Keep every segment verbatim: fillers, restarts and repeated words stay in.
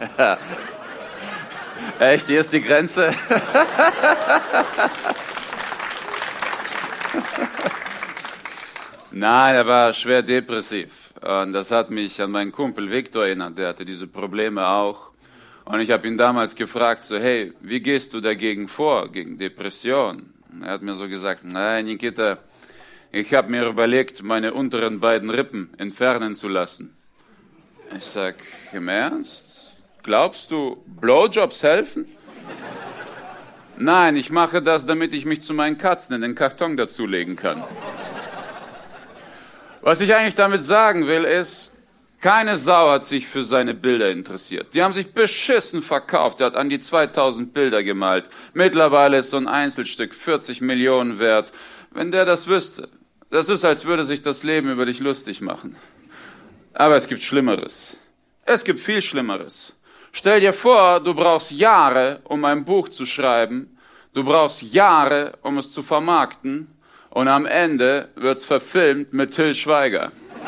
Echt, hier ist die Grenze? Nein, er war schwer depressiv. Und das hat mich an meinen Kumpel Viktor erinnert. Der hatte diese Probleme auch. Und ich habe ihn damals gefragt, so, hey, wie gehst du dagegen vor, gegen Depression? Er hat mir so gesagt, nein, Nikita, ich habe mir überlegt, meine unteren beiden Rippen entfernen zu lassen. Ich sag, im Ernst? Glaubst du, Blowjobs helfen? Nein, ich mache das, damit ich mich zu meinen Katzen in den Karton dazulegen kann. Was ich eigentlich damit sagen will, ist, keine Sau hat sich für seine Bilder interessiert. Die haben sich beschissen verkauft. Er hat an die zweitausend Bilder gemalt. Mittlerweile ist so ein Einzelstück vierzig Millionen wert. Wenn der das wüsste, das ist, als würde sich das Leben über dich lustig machen. Aber es gibt Schlimmeres. Es gibt viel Schlimmeres. Stell dir vor, du brauchst Jahre, um ein Buch zu schreiben. Du brauchst Jahre, um es zu vermarkten. Und am Ende wird's verfilmt mit Till Schweiger.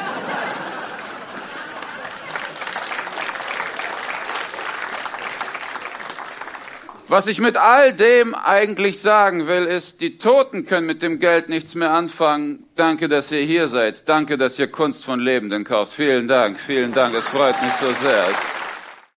Was ich mit all dem eigentlich sagen will, ist, die Toten können mit dem Geld nichts mehr anfangen. Danke, dass ihr hier seid. Danke, dass ihr Kunst von Lebenden kauft. Vielen Dank, vielen Dank. Es freut mich so sehr.